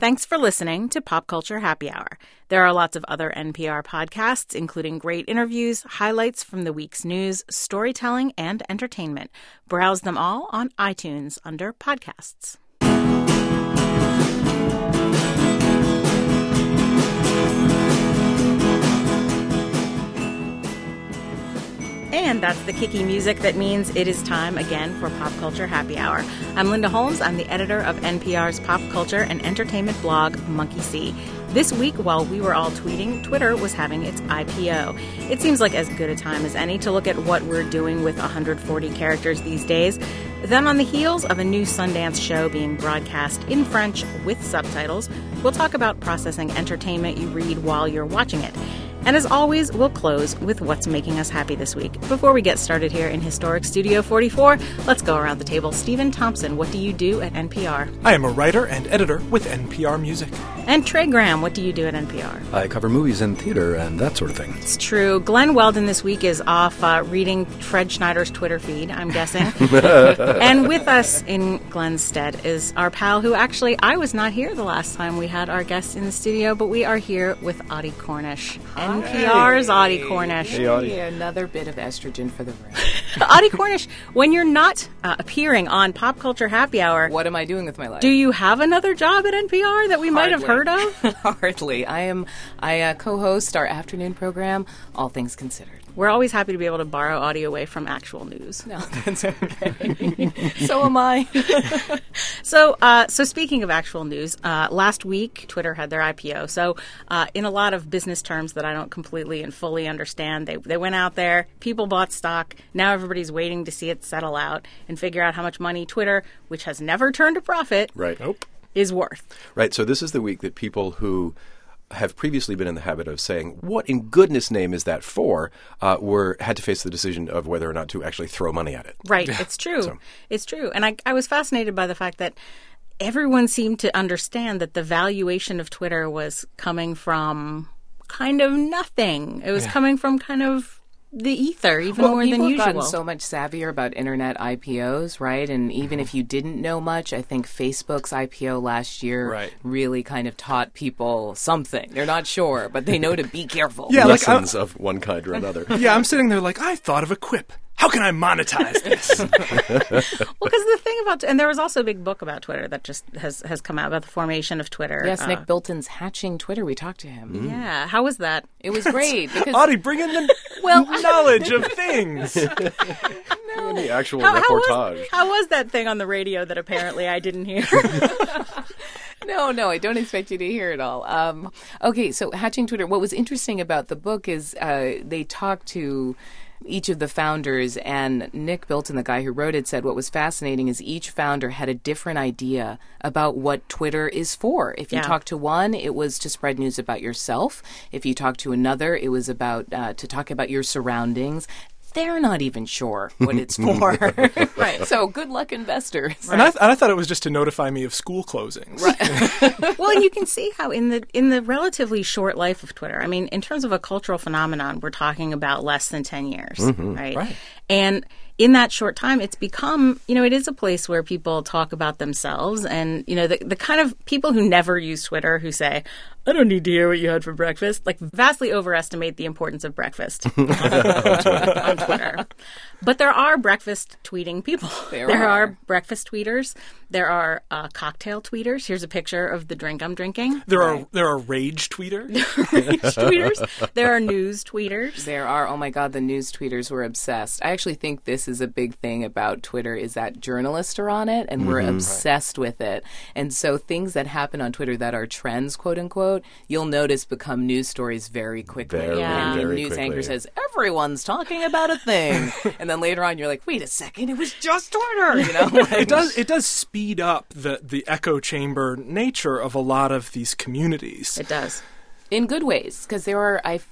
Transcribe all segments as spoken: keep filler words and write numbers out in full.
Thanks for listening to Pop Culture Happy Hour. There are lots of other N P R podcasts, including great interviews, highlights from the week's news, storytelling, and entertainment. Browse them all on iTunes under podcasts. And that's the kicky music that means it is time again for Pop Culture Happy Hour. I'm Linda Holmes. I'm the editor of N P R's pop culture and entertainment blog, Monkey See. This week, while we were all tweeting, Twitter was having its I P O. It seems like as good a time as any to look at what we're doing with one hundred forty characters these days. Then on the heels of a new Sundance show being broadcast in French with subtitles, we'll talk about processing entertainment you read while you're watching it. And as always, we'll close with what's making us happy this week. Before we get started here in Historic Studio forty-four, let's go around the table. Stephen Thompson, what do you do at N P R? I am a writer and editor with N P R Music. And Trey Graham, what do you do at N P R? I cover movies and theater and that sort of thing. It's true. Glenn Weldon this week is off uh, reading Fred Schneider's Twitter feed, I'm guessing. And with us in Glenn's stead is our pal who actually, I was not here the last time we had our guests in the studio, but we are here with Audie Cornish. N P R's hey. Audie Cornish. Hey, Audie. Another bit of estrogen for the room. Audie Cornish, when you're not uh, appearing on Pop Culture Happy Hour, what am I doing with my life? Do you have another job at N P R that we Hardly. might have heard of? Hardly. I am. I uh, co-host our afternoon program, All Things Considered. We're always happy to be able to borrow Audie away from actual news. No, that's okay. So am I. so, uh, so speaking of actual news, uh, last week Twitter had their I P O. So, uh, in a lot of business terms that I don't completely and fully understand, they they went out there, people bought stock. Now everybody's waiting to see it settle out and figure out how much money Twitter, which has never turned a profit, right, nope. is worth. Right. So this is the week that people who have previously been in the habit of saying, what in goodness name is that for, uh, were had to face the decision of whether or not to actually throw money at it. Right. It's true. So. It's true. And I, I was fascinated by the fact that everyone seemed to understand that the valuation of Twitter was coming from kind of nothing. It was yeah. coming from kind of the ether, even well, more than usual. People have gotten so much savvier about internet I P Os, right? And even if you didn't know much, I think Facebook's I P O last year right. really kind of taught people something. They're not sure, but they know to be careful. Yeah, lessons like, of one kind or another. Yeah, I'm sitting there like, I thought of a quip. How can I monetize this? Well, because the thing about, and there was also a big book about Twitter that just has, has come out about the formation of Twitter. Yes, uh, Nick Bilton's Hatching Twitter. We talked to him. Mm. Yeah, how was that? It was great. Because, Audie, bring in the well, knowledge of things. No. The actual how, reportage. How was, how was that thing on the radio that apparently I didn't hear? No, no, I don't expect you to hear it all. Um, okay, so Hatching Twitter. What was interesting about the book is uh, they talked to each of the founders, and Nick Bilton, the guy who wrote it, said what was fascinating is each founder had a different idea about what Twitter is for. If you yeah. talk to one, it was to spread news about yourself. If you talk to another, it was about uh, to talk about your surroundings. They're not even sure what it's for. Right. So good luck, investors. And I, th- and I thought it was just to notify me of school closings. Right. Well, and you can see how in the in the relatively short life of Twitter, I mean, in terms of a cultural phenomenon, we're talking about less than ten years, mm-hmm. right? Right. And in that short time, it's become, you know, it is a place where people talk about themselves and, you know, the, the kind of people who never use Twitter who say, I don't need to hear what you had for breakfast, like vastly overestimate the importance of breakfast on, Twitter, on Twitter. But there are breakfast tweeting people. There, there are. are breakfast tweeters. There are uh, cocktail tweeters. Here's a picture of the drink I'm drinking. There right. are there are rage tweeters. Rage tweeters. There are news tweeters. There are. Oh my God, the news tweeters were obsessed. I actually think this is a big thing about Twitter is that journalists are on it and we're mm-hmm. obsessed right. with it. And so things that happen on Twitter that are trends, quote unquote, you'll notice become news stories very quickly. Very, yeah. very The news quickly. anchor says, everyone's talking about a thing. And then later on, you're like, wait a second, it was just Twitter. You know, like, it does. It does speed up the the echo chamber nature of a lot of these communities. It does. In good ways, because there are, I've, I've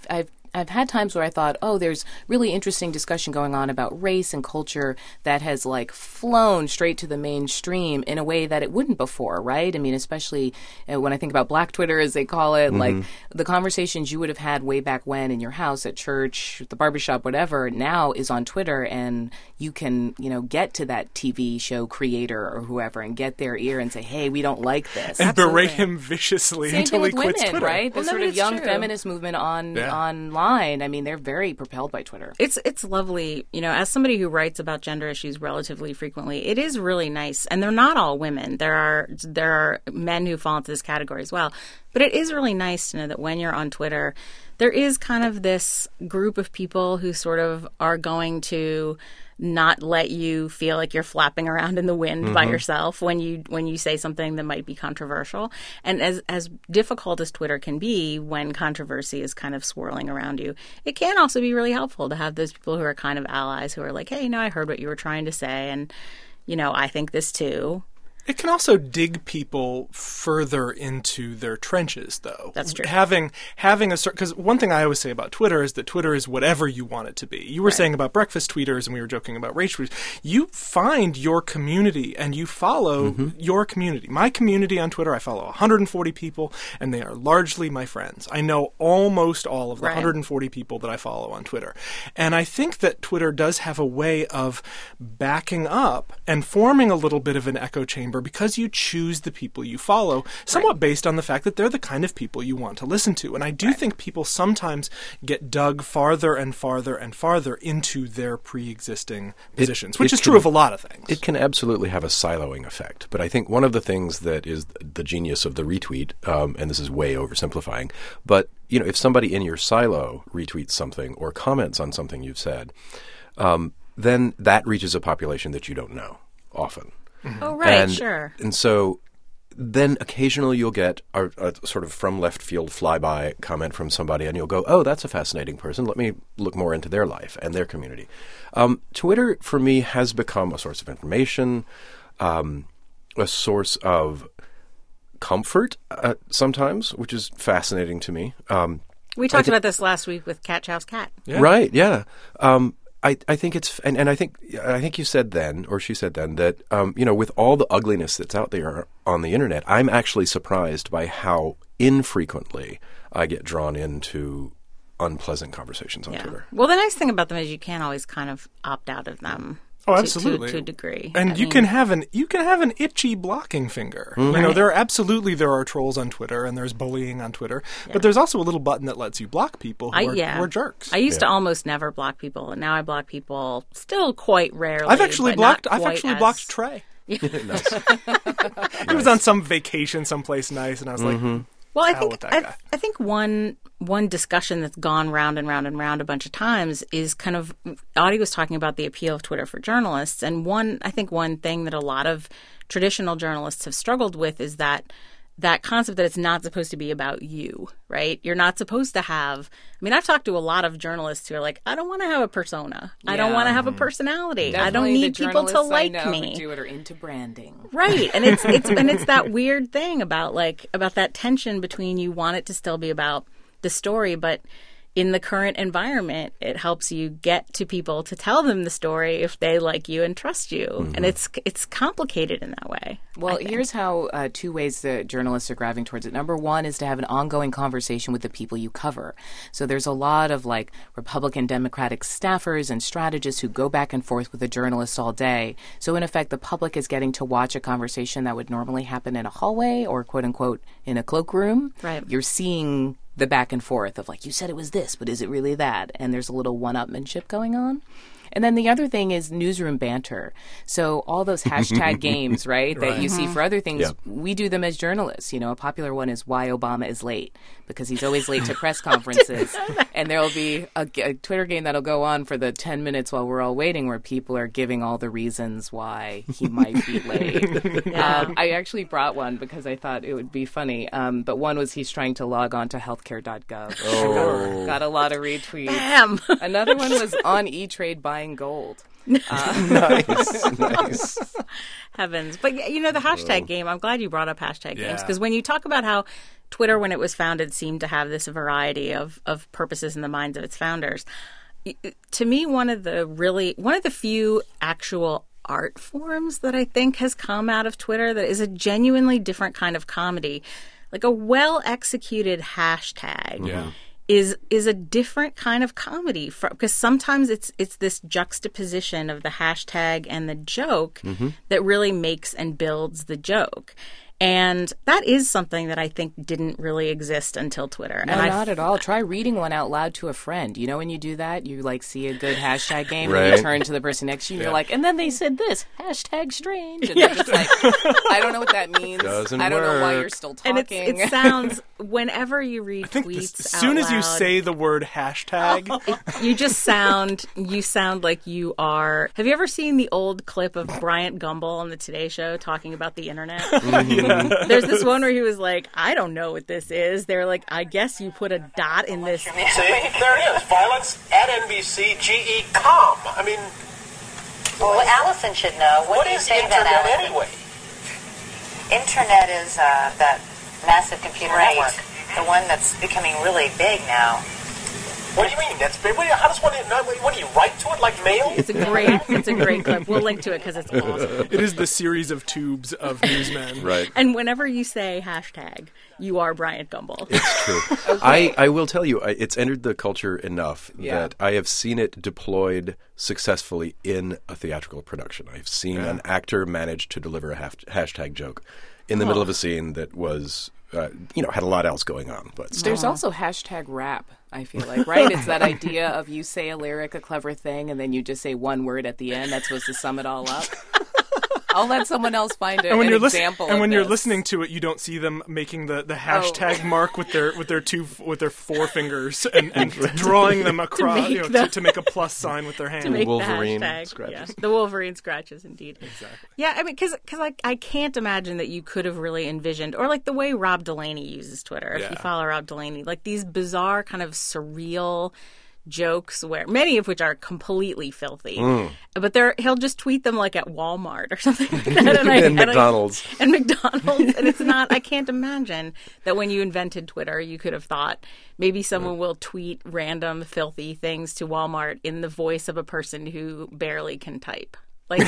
I've had times where I thought, oh, there's really interesting discussion going on about race and culture that has like flown straight to the mainstream in a way that it wouldn't before, right? I mean, especially uh, when I think about Black Twitter, as they call it, mm-hmm. like the conversations you would have had way back when in your house, at church, the barbershop, whatever, now is on Twitter, and you can, you know, get to that T V show creator or whoever and get their ear and say, hey, we don't like this. And Absolutely. berate him viciously Same until thing he with quits women, Twitter. right? The Well, no, sort but of it's young true. feminist movement on Yeah. online. I mean, they're very propelled by Twitter. It's it's lovely, you know, as somebody who writes about gender issues relatively frequently, it is really nice. And they're not all women. There are there are men who fall into this category as well. But it is really nice to know that when you're on Twitter, there is kind of this group of people who sort of are going to not let you feel like you're flapping around in the wind mm-hmm. by yourself when you when you say something that might be controversial. And as as difficult as Twitter can be when controversy is kind of swirling around you, it can also be really helpful to have those people who are kind of allies who are like, hey, you know, I heard what you were trying to say, and, you know, I think this too. It can also dig people further into their trenches, though. That's true. Having having a certain, because one thing I always say about Twitter is that Twitter is whatever you want it to be. You were Right. saying about breakfast tweeters, and we were joking about race tweeters. You find your community and you follow Mm-hmm. your community. My community on Twitter, I follow one hundred forty people, and they are largely my friends. I know almost all of the Right. one hundred forty people that I follow on Twitter. And I think that Twitter does have a way of backing up and forming a little bit of an echo chamber because you choose the people you follow, somewhat right. based on the fact that they're the kind of people you want to listen to. And I do right. think people sometimes get dug farther and farther and farther into their pre-existing positions, it, which it is can, true of a lot of things. It can absolutely have a siloing effect. But I think one of the things that is the genius of the retweet, um, and this is way oversimplifying, but you know, if somebody in your silo retweets something or comments on something you've said, um, then that reaches a population that you don't know often. Mm-hmm. Oh, right, and, sure. And so then occasionally you'll get a, a sort of from left field flyby comment from somebody, and you'll go, oh, that's a fascinating person. Let me look more into their life and their community. Um, Twitter, for me, has become a source of information, um, a source of comfort uh, sometimes, which is fascinating to me. Um, we talked th- about this last week with Cat Chow's Cat. Yeah. Right, yeah. Um, I, I think it's and, and I think I think you said then, or she said then, that um, you know, with all the ugliness that's out there on the internet, I'm actually surprised by how infrequently I get drawn into unpleasant conversations on yeah. Twitter. Well, the nice thing about them is you can always kind of opt out of them. Oh, to, absolutely. To, to a degree. And I you mean, can have an you can have an itchy blocking finger. Mm-hmm. You know, Right. there are absolutely there are trolls on Twitter and there's bullying on Twitter, Yeah. but there's also a little button that lets you block people who, I, are, yeah. who are jerks. I used Yeah. to almost never block people, and now I block people still quite rarely. I've actually but blocked not I've quite actually as- blocked Trey. Nice. He was on some vacation someplace nice, and I was Mm-hmm. like, Well, I hell think with that I, guy. I think one one discussion that's gone round and round and round a bunch of times is kind of Audie was talking about the appeal of Twitter for journalists, and one I think one thing that a lot of traditional journalists have struggled with is that that concept that it's not supposed to be about you, right? You're not supposed to have. I mean, I've talked to a lot of journalists who are like, I don't want to have a persona. I don't Yeah. want to have a personality. I don't Definitely need the people to journalists like I know me. Who do it are into branding. Right. And it's it's and it's that weird thing about like about that tension between you want it to still be about the story, but in the current environment, it helps you get to people to tell them the story if they like you and trust you. Mm-hmm. And it's it's complicated in that way. Well, I think. here's how uh, two ways that journalists are grabbing towards it. Number one is to have an ongoing conversation with the people you cover. So there's a lot of like Republican, Democratic staffers and strategists who go back and forth with a journalist all day. So in effect, the public is getting to watch a conversation that would normally happen in a hallway or quote unquote in a cloakroom. Right. You're seeing the back and forth of like, you said it was this, but is it really that? And there's a little one-upmanship going on. And then the other thing is newsroom banter. So all those hashtag games, right, that Right. you see for other things, Yeah. we do them as journalists. You know, a popular one is why Obama is late, because he's always late to press conferences. And there will be a, a Twitter game that'll go on for the ten minutes while we're all waiting where people are giving all the reasons why he might be late. um, I actually brought one because I thought it would be funny. Um, but one was he's trying to log on to healthcare dot gov. Oh. Got a lot of retweets. Bam. Another one was on E-Trade buying gold. Nice, nice. Heavens. But, you know, the hashtag game, I'm glad you brought up hashtag games Yeah. because when you talk about how Twitter, when it was founded, seemed to have this variety of, of purposes in the minds of its founders. To me, one of the really, one of the few actual art forms that I think has come out of Twitter that is a genuinely different kind of comedy, like a well-executed hashtag. Yeah. Is is a different kind of comedy because sometimes it's it's this juxtaposition of the hashtag and the joke mm-hmm. that really makes and builds the joke. And that is something that I think didn't really exist until Twitter. No, and not I, at all. Try reading one out loud to a friend. You know when you do that, you like see a good hashtag game right. and you turn to the person next to you and yeah. you're like, and then they said this, hashtag strange. And they're just like, I don't know what that means. Doesn't I don't work. know why you're still talking. and it's, it sounds, whenever you read I think tweets this, as soon out as you loud, say the word hashtag, it, you just sound, you sound like you are. Have you ever seen the old clip of Bryant Gumbel on the Today Show talking about the internet? yeah. There's this one where he was like, I don't know what this is. They're like, I guess you put a dot in this. See, there it is. Violence at N B C G E com. I mean, well, Allison should know. What, what do you is think internet about Allison? anyway? Internet is uh, that massive computer Right. network, the one that's becoming really big now. What do you mean? That's big. What do you, how does one? What do you write to it like mail? It's a great, it's a great clip. We'll link to it because it's awesome. it is the series of tubes of newsmen. Right. And whenever you say hashtag, you are Bryant Gumbel. It's true. I, I will tell you, I, it's entered the culture enough Yeah. that I have seen it deployed successfully in a theatrical production. I've seen Yeah. an actor manage to deliver a haf- hashtag joke in the middle of a scene that was, uh, you know, had a lot else going on. But still. There's also hashtag rap, I feel like, right? It's that idea of you say a lyric, a clever thing, and then you just say one word at the end that's supposed to sum it all up. I'll let someone else find a, And when an you're listen- example and of when you're this. listening to it, you don't see them making the, the hashtag mark with their with their two with their four fingers and, and drawing them across make you know, the- to, to make a plus sign with their hand. to make Wolverine the hashtag. scratches. Yeah, the Wolverine scratches, indeed. Exactly. Yeah, I mean, because I, I can't imagine that you could have really envisioned, or like the way Rob Delaney uses Twitter, if Yeah. you follow Rob Delaney, like these bizarre kind of surreal jokes where many of which are completely filthy, Mm. but they're he'll just tweet them like at Walmart or something like that, and, I, And I- McDonald's. and McDonald's, and it's not. I can't imagine that when you invented Twitter, you could have thought maybe someone will tweet random filthy things to Walmart in the voice of a person who barely can type. Like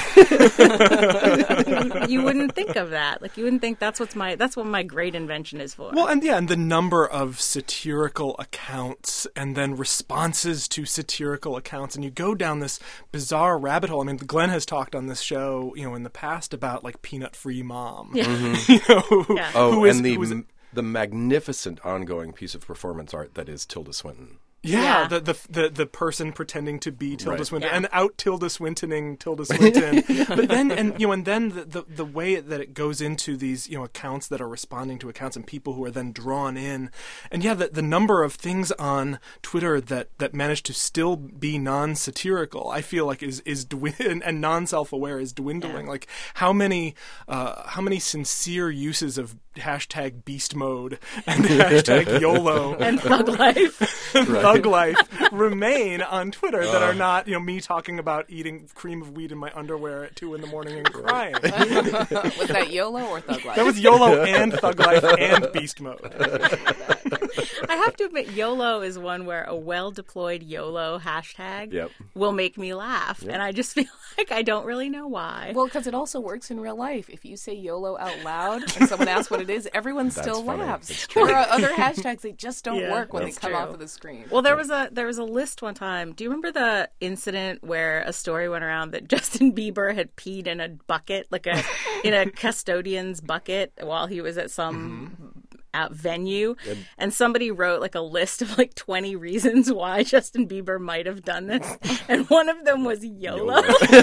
you wouldn't think of that. Like you wouldn't think that's what's my that's what my great invention is for. Well, and yeah, and the number of satirical accounts and then responses to satirical accounts, and you go down this bizarre rabbit hole. I mean, Glenn has talked on this show, you know, in the past about like Peanut Free Mom. Yeah. You know, who, Yeah. Oh, who is, and the who is- m- the magnificent ongoing piece of performance art that is Tilda Swinton. Yeah, Yeah. The, the the the person pretending to be Tilda Right. Swinton Yeah. and out Tilda Swintoning Tilda Swinton. But then and you know and then the, the the way that it goes into these you know accounts that are responding to accounts and people who are then drawn in, and yeah, the the number of things on Twitter that, that manage to still be non-satirical, I feel like is is dwin- and non-self-aware is dwindling. Yeah. Like how many uh, how many sincere uses of hashtag beast mode and hashtag YOLO and Thug Life. Thug Life remain on Twitter that are not, you know, me talking about eating cream of wheat in my underwear at two in the morning and crying. Was that YOLO or Thug Life? That was YOLO and Thug Life and Beast Mode. I have to admit, YOLO is one where a well-deployed YOLO hashtag Yep. will make me laugh, and I just feel like I don't really know why. Well, because it also works in real life. If you say YOLO out loud and someone asks what it is, everyone still funny. laughs. It's true. There are other hashtags that just don't Yeah, work when they that's come true. off of the screen. Well, there was a there was a list one time. Do you remember the incident where a story went around that Justin Bieber had peed in a bucket, like a in a custodian's bucket, while he was at some out venue, and somebody wrote like a list of like twenty reasons why Justin Bieber might have done this, and one of them was YOLO.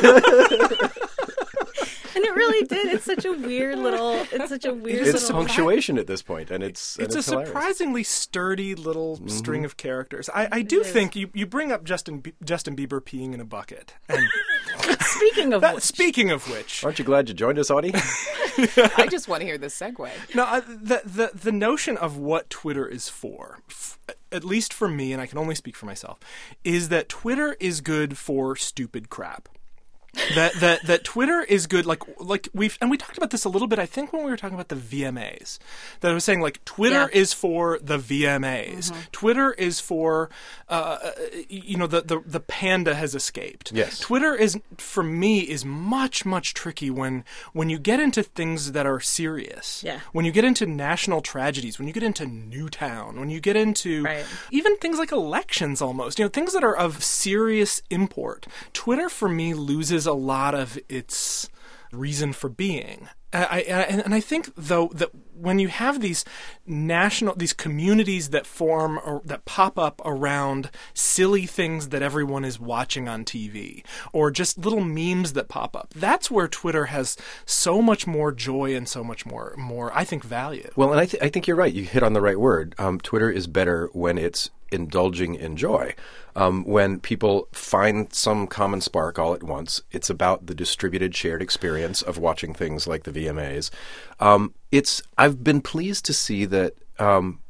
And it really did. It's such a weird little. It's such a weird It's little. punctuation at this point, and it's and It's, it's a hilarious. surprisingly sturdy little string of characters. I, I do think you, you bring up Justin B- Justin Bieber peeing in a bucket. And Speaking of that, which, speaking of which, Aren't you glad you joined us, Audie? I just want to hear this segue. no, I, the, the the notion of what Twitter is for, f- at least for me, and I can only speak for myself, is that Twitter is good for stupid crap. that that that Twitter is good. Like like we've and we talked about this a little bit. I think when we were talking about the V M As, that I was saying like Twitter Yeah. is for the V M As. Mm-hmm. Twitter is for uh, you know the, the the panda has escaped. Yes. Twitter is for me is much much tricky when when you get into things that are serious. Yeah. When you get into national tragedies. When you get into Newtown. When you get into Right. even things like elections almost. You know things that are of serious import. Twitter for me loses a lot of its reason for being. I, I, and I think, though, that when you have these national, these communities that form or that pop up around silly things that everyone is watching on T V, or just little memes that pop up, that's where Twitter has so much more joy and so much more, more I think, value. Well, and I, th- I think you're right. You hit on the right word. Um, Twitter is better when it's indulging in joy. Um, when people find some common spark all at once, it's about the distributed shared experience of watching things like the V M As. Um, it's I've been pleased to see that um,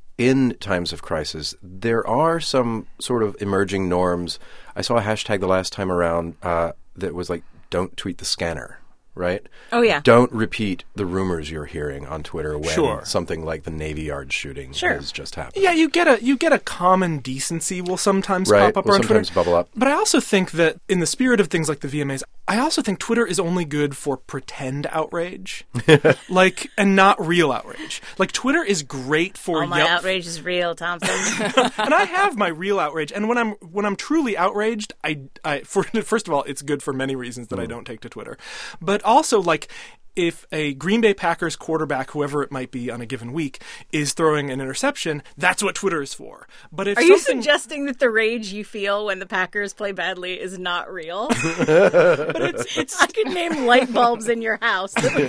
in times of crisis, there are some sort of emerging norms. I saw a hashtag the last time around uh, that was like, don't tweet the scanner. Right? Oh, yeah. Don't repeat the rumors you're hearing on Twitter when Sure. something like the Navy Yard shooting Sure. has just happened. Yeah, you get a you get a common decency will sometimes Right, pop up will on sometimes Twitter. bubble up. But I also think that in the spirit of things like the V M As, I also think Twitter is only good for pretend outrage, like and not real outrage. Like Twitter is great for All my yell- outrage is real, Thompson. and I have my real outrage. And when I'm when I'm truly outraged, I, I for, first of all, it's good for many reasons that I don't take to Twitter, but also like. If a Green Bay Packers quarterback, whoever it might be on a given week, is throwing an interception, that's what Twitter is for. But if Are you something, suggesting that the rage you feel when the Packers play badly is not real? but it's, it's I could name light bulbs in your house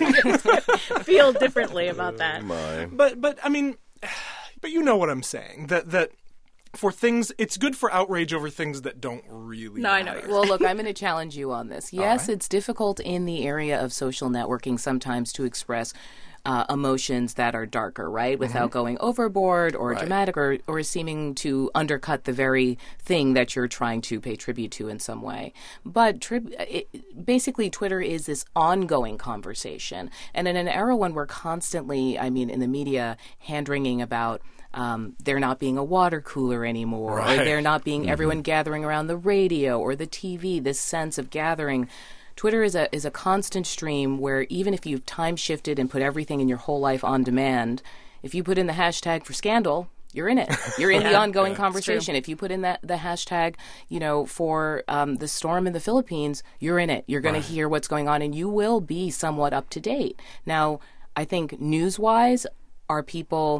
that would feel differently about that. My. but but I mean, but you know what I'm saying that that. For things, it's good for outrage over things that don't really No, I know. matter. Well, look, I'm going to challenge you on this. Yes, it's difficult in the area of social networking sometimes to express uh, emotions that are darker, right? Without going overboard or dramatic or, or seeming to undercut the very thing that you're trying to pay tribute to in some way. But tri- it, basically, Twitter is this ongoing conversation. And in an era when we're constantly, I mean, in the media, hand-wringing about Um, there not being a water cooler anymore, Right. or there not being everyone gathering around the radio or the T V, this sense of gathering. Twitter is a is a constant stream where even if you've time shifted and put everything in your whole life on demand, if you put in the hashtag for scandal, you're in it. You're in the Yeah. ongoing Yeah, it's conversation. true. If you put in that the hashtag, you know, for um, the storm in the Philippines, you're in it. You're going to hear what's going on, and you will be somewhat up to date. Now, I think news-wise, are people...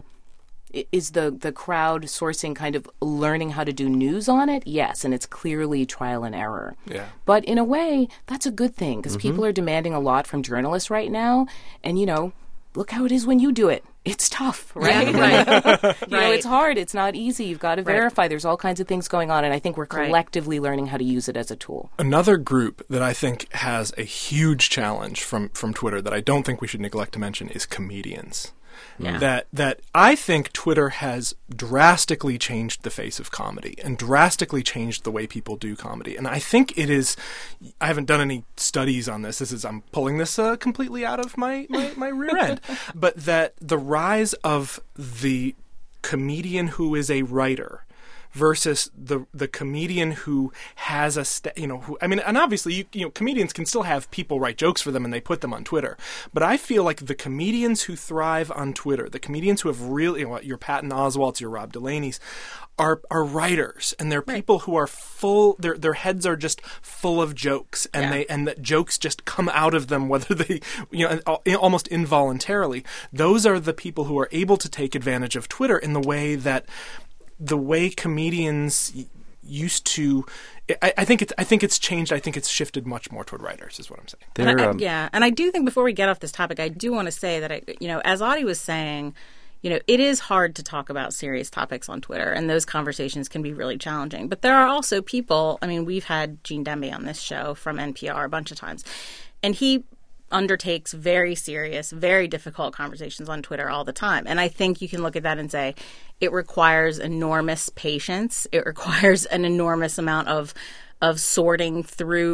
Is the, the crowd sourcing kind of learning how to do news on it? Yes, and it's clearly trial and error. Yeah. But in a way, that's a good thing because people are demanding a lot from journalists right now. And, you know, look how it is when you do it. It's tough, right? Yeah, right. You know, Right. it's hard. It's not easy. You've got to verify. There's all kinds of things going on. And I think we're Right. collectively learning how to use it as a tool. Another group that I think has a huge challenge from, from Twitter that I don't think we should neglect to mention is comedians. Yeah. That that I think Twitter has drastically changed the face of comedy and drastically changed the way people do comedy. And I think it is. I haven't done any studies on this. This is I'm pulling this uh, completely out of my, my, my rear end. But that the rise of the comedian who is a writer versus the the comedian who has a sta- you know who I mean and obviously you you know comedians can still have people write jokes for them and they put them on Twitter, but I feel like the comedians who thrive on Twitter, the comedians who have really you know, your Patton Oswalts, your Rob Delaney's, are are writers, and they're people who are full their their heads are just full of jokes, and Yeah. they and that jokes just come out of them whether they you know al- almost involuntarily. Those are the people who are able to take advantage of Twitter in the way that the way comedians y- used to, I, I think it's. I think it's changed. I think it's shifted much more toward writers. Is what I'm saying. And I, They're, I- um, yeah, and I do think before we get off this topic, I do want to say that I, you know, as Audie was saying, you know, it is hard to talk about serious topics on Twitter, and those conversations can be really challenging. But there are also people. I mean, we've had Gene Demby on this show from N P R a bunch of times, and he undertakes very serious, very difficult conversations on Twitter all the time. And I think you can look at that and say it requires enormous patience. It requires an enormous amount of of sorting through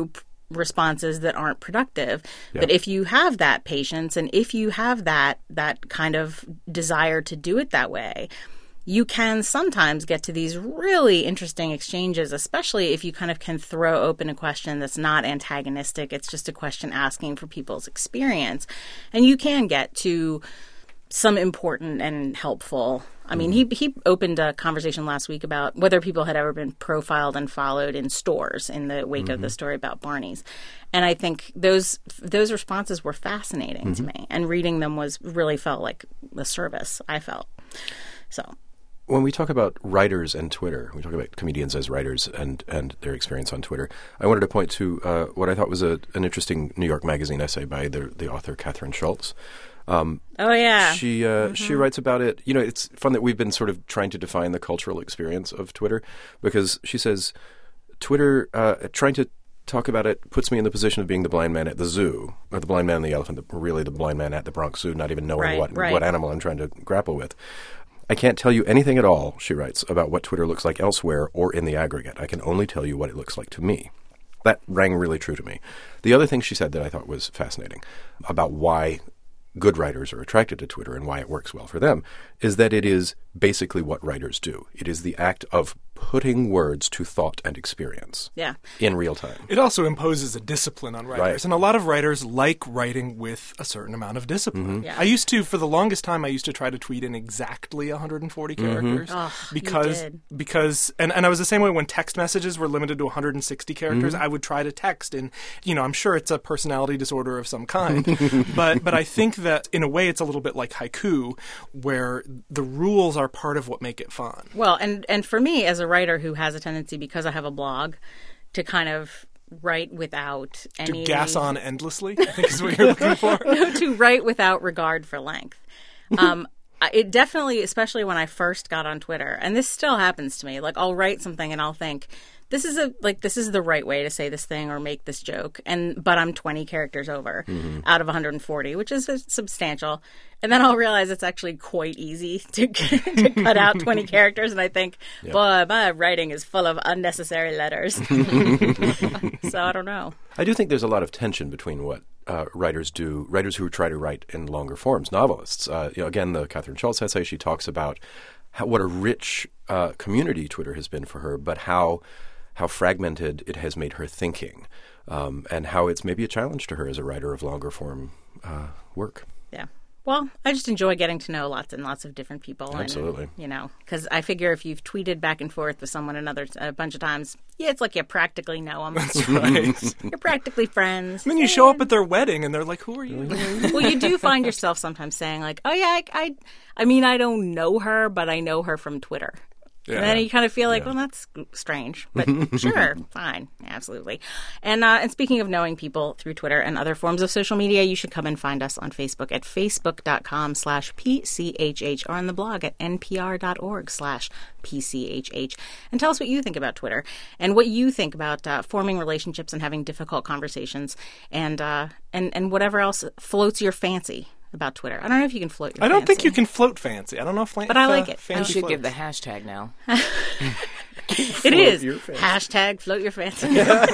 responses that aren't productive. Yeah. But if you have that patience and if you have that that kind of desire to do it that way, you can sometimes get to these really interesting exchanges, especially if you kind of can throw open a question that's not antagonistic. It's just a question asking for people's experience. And you can get to some important and helpful. I mean, he he opened a conversation last week about whether people had ever been profiled and followed in stores in the wake mm-hmm. of the story about Barney's. And I think those those responses were fascinating mm-hmm. to me. And reading them was really felt like a service, I felt. So when we talk about writers and Twitter, we talk about comedians as writers and, and their experience on Twitter, I wanted to point to uh, what I thought was a, an interesting New York Magazine essay by the, the author Catherine Schultz. Um, oh, yeah. She uh, mm-hmm. she writes about it. You know, it's fun that we've been sort of trying to define the cultural experience of Twitter, because she says Twitter, uh, trying to talk about it puts me in the position of being the blind man at the zoo, or the blind man and the elephant, the, really the blind man at the Bronx Zoo, not even knowing right, what, right. what animal I'm trying to grapple with. I can't tell you anything at all, she writes, about what Twitter looks like elsewhere or in the aggregate. I can only tell you what it looks like to me. That rang really true to me. The other thing she said that I thought was fascinating about why good writers are attracted to Twitter and why it works well for them is that it is basically what writers do. It is the act of putting words to thought and experience yeah. in real time. It also imposes a discipline on writers. Right. And a lot of writers like writing with a certain amount of discipline. Mm-hmm. Yeah. I used to, for the longest time, I used to try to tweet in exactly one hundred forty characters. Mm-hmm. Oh, because, you did. because and, and I was the same way when text messages were limited to one hundred sixty characters. Mm-hmm. I would try to text in, you know, I'm sure it's a personality disorder of some kind. but but I think that in a way it's a little bit like haiku, where the rules are part of what make it fun. Well, and, and for me, as a writer who has a tendency, because I have a blog, to kind of write without any... To gas on endlessly, I think is what you're looking for. No, to write without regard for length. Um, it definitely, especially when I first got on Twitter, and this still happens to me, like I'll write something and I'll think, this is a like this is the right way to say this thing or make this joke, and but I'm twenty characters over mm-hmm. out of one hundred forty, which is substantial. And then I'll realize it's actually quite easy to to cut out twenty characters, and I think, yep. boy, my writing is full of unnecessary letters. So I don't know. I do think there's a lot of tension between what uh, writers do, writers who try to write in longer forms, novelists. Uh, you know, again, the Catherine Schultz essay, she talks about how, what a rich uh, community Twitter has been for her, but how how fragmented it has made her thinking, um, and how it's maybe a challenge to her as a writer of longer form uh, work. Yeah. Well, I just enjoy getting to know lots and lots of different people. Absolutely. And, you know, because I figure if you've tweeted back and forth with someone another a bunch of times, yeah, it's like you practically know them. That's right. You're practically friends. And then you show up at their wedding and they're like, who are you? Well, you do find yourself sometimes saying like, oh, yeah, I, I, I mean, I don't know her, but I know her from Twitter. Yeah. And then you kind of feel like, yeah. well, that's strange, but sure, fine, absolutely. And uh, and speaking of knowing people through Twitter and other forms of social media, you should come and find us on Facebook at facebook.com slash PCHH or on the blog at npr.org slash PCHH. And tell us what you think about Twitter and what you think about uh, forming relationships and having difficult conversations and uh, and and whatever else floats your fancy about Twitter. I don't know if you can float your I don't fancy. think you can float fancy. I don't know if flan- But I like uh, it. I fancy should floats. give the hashtag now. It is. your fancy. Hashtag float your fancy.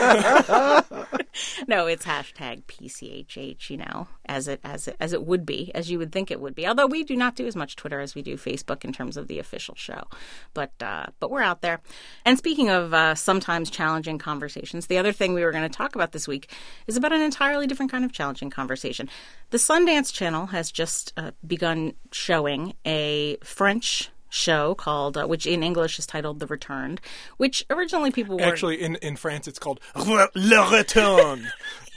No, it's hashtag P C H H, you know, as it as it as it would be, as you would think it would be. Although we do not do as much Twitter as we do Facebook in terms of the official show. But uh, but we're out there. And speaking of uh, sometimes challenging conversations, the other thing we were going to talk about this week is about an entirely different kind of challenging conversation. The Sundance Channel has just uh, begun showing a French show called, uh, which in English is titled The Returned, which originally people were... Actually, in, in France, it's called Le, Le Return.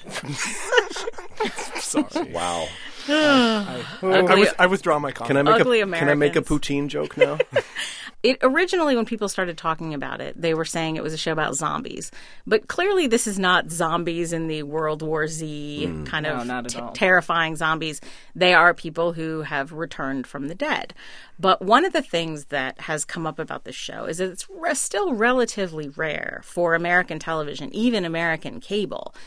Sorry. Wow. I, I, I, with, I withdraw my comment. Can I make Ugly a Can I make a Americans. poutine joke now? It originally, when people started talking about it, they were saying it was a show about zombies. But clearly this is not zombies in the World War Z mm. kind No, of not at t- all. terrifying zombies. They are people who have returned from the dead. But one of the things that has come up about this show is that it's re- still relatively rare for American television, even American cable,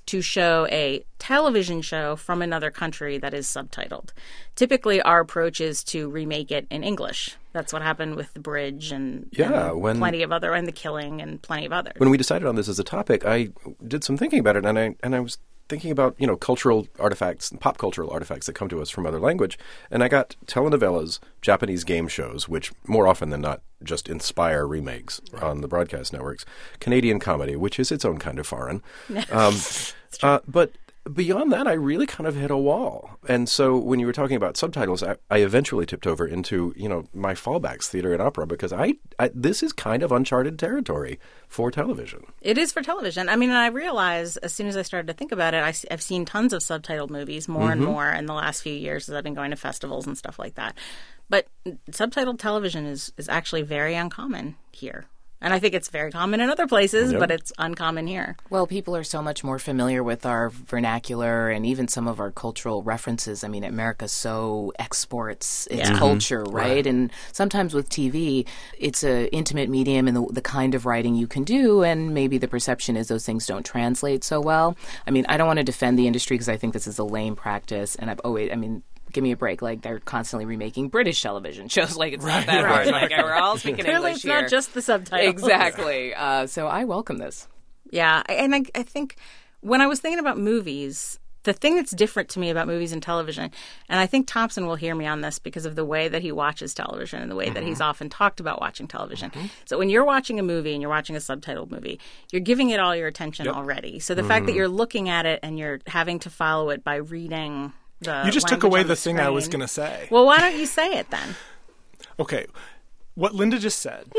to show a television show from another country that is subtitled. Typically, our approach is to remake it in English. That's what happened with The Bridge and, Yeah, and when- plenty of other, and The Killing and plenty of others. When we decided on this as a topic, I did some thinking about it, and I and I was thinking about, you know, cultural artifacts, pop cultural artifacts that come to us from other language, and I got telenovelas, Japanese game shows, which more often than not just inspire remakes on the broadcast networks, Canadian comedy, which is its own kind of foreign. Um, uh, but beyond that, I really kind of hit a wall. And so when you were talking about subtitles, I, I eventually tipped over into, you know, my fallbacks, theater and opera, because I, I this is kind of uncharted territory for television. It is for television. I mean, and I realize as soon as I started to think about it, I, have seen tons of subtitled movies, more and more in the last few years as I've been going to festivals and stuff like that. But subtitled television is, is actually very uncommon here. And I think it's very common in other places, Yep. but it's uncommon here. Well, people are so much more familiar with our vernacular and even some of our cultural references. I mean, America so exports its Yeah. culture, right? And sometimes with T V, it's a intimate medium and the, the kind of writing you can do, and maybe the perception is those things don't translate so well. I mean, I don't want to defend the industry because I think this is a lame practice, and I've always, I mean, give me a break. Like, they're constantly remaking British television shows. Like, it's not that hard. Like, we're all speaking Clearly, English it's here. not just the subtitles. Exactly. Uh, so I welcome this. Yeah, and I, I think when I was thinking about movies, the thing that's different to me about movies and television, and I think Thompson will hear me on this because of the way that he watches television and the way Mm-hmm. that he's often talked about watching television. Mm-hmm. So when you're watching a movie and you're watching a subtitled movie, you're giving it all your attention Yep. already. So the fact that you're looking at it and you're having to follow it by reading the You just took language away on the thing I was screen. going to say. Well, why don't you say it then? Okay. What Linda just said.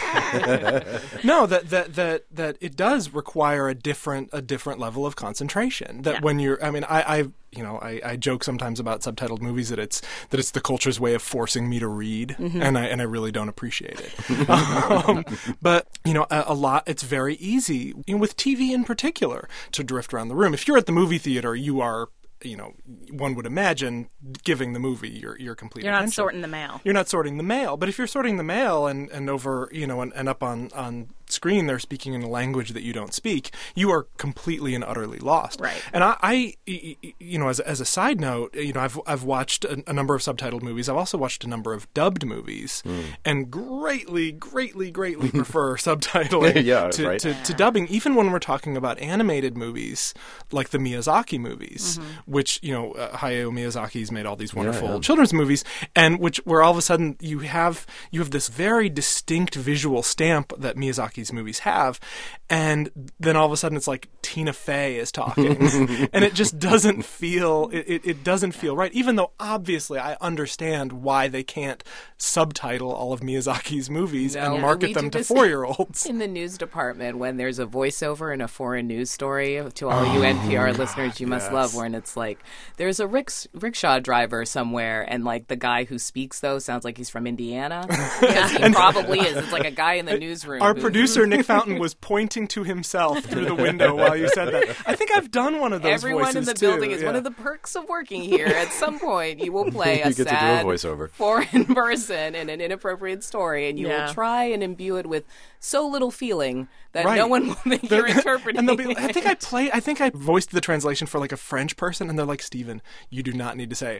no, that, that that that it does require a different a different level of concentration. That Yeah. when you're, I mean, I, I you know, I, I joke sometimes about subtitled movies that it's that it's the culture's way of forcing me to read, Mm-hmm. and I and I really don't appreciate it. um, but you know, a, a lot. It's very easy, you know, with T V in particular, to drift around the room. If you're at the movie theater, you are. You know, one would imagine giving the movie your your complete You're not attention. sorting the mail. You're not sorting the mail. But if you're sorting the mail and, and over, you know, and, and up on, on screen they're speaking in a language that you don't speak, you are completely and utterly lost. Right. And I, I you know, as, as a side note, you know, I've I've watched a, a number of subtitled movies. I've also watched a number of dubbed movies, and greatly, greatly, greatly prefer subtitling Yeah, to, right. to, to dubbing, even when we're talking about animated movies like the Miyazaki movies, which, you know, uh, Hayao Miyazaki's made all these wonderful yeah. children's movies, and which where all of a sudden you have you have this very distinct visual stamp that Miyazaki's movies have, and then all of a sudden it's like Tina Fey is talking, and it just doesn't feel it, it, it doesn't feel right. Even though obviously I understand why they can't subtitle all of Miyazaki's movies No, and we market do them to this four year olds. in the news department when there's a voiceover in a foreign news story. To all you N P R listeners, you must yes. love when it's like there's a rick- rickshaw driver somewhere, and like the guy who speaks though sounds like he's from Indiana. Because he probably is. It's like a guy in the newsroom. Our who- producer Nick Fountain was pointing to himself through the window while you said that. I think I've done one of those Everyone voices in the too, building is one yeah. of the perks of working here. At some point, you will play a You get to do a sad voiceover. foreign person in an inappropriate story, and you Yeah. will try and imbue it with so little feeling that Right. no one will think They're- you're interpreting. And they'll be, I it. think I play. I think I voiced the translation for like a French person, and they're like, "Steven, you do not need to say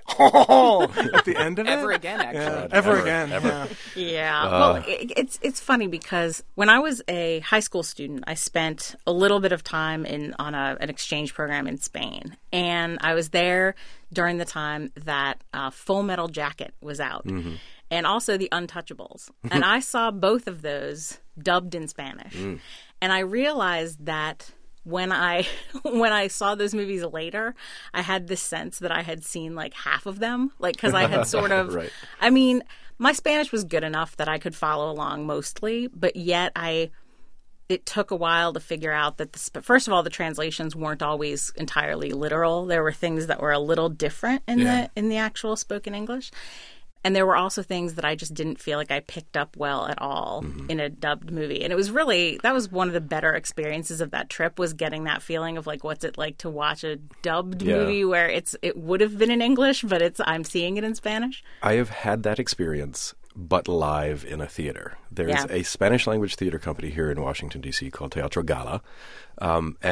at the end of it Ever again, actually. Yeah, ever, Ever, again. ever. Yeah. Yeah. Uh. well, it, it's it's funny because when I was a high school student, I spent a little bit of time in on a, an exchange program in Spain, and I was there during the time that uh, Full Metal Jacket was out, Mm-hmm. and also The Untouchables, and I saw both of those dubbed in Spanish, Mm. and I realized that. When I when I saw those movies later, I had this sense that I had seen like half of them, like because I had sort of. Right. I mean, my Spanish was good enough that I could follow along mostly, but yet I. It took a while to figure out that the sp- first of all the translations weren't always entirely literal. There were things that were a little different in Yeah. the in the actual spoken English. And there were also things that I just didn't feel like I picked up well at all in a dubbed movie. And it was really, that was one of the better experiences of that trip, was getting that feeling of like, what's it like to watch a dubbed Yeah. movie where it's it would have been in English, but it's I'm seeing it in Spanish. I have had that experience, but live in a theater. There's Yeah. a Spanish language theater company here in Washington, D C called Teatro Gala. Um, and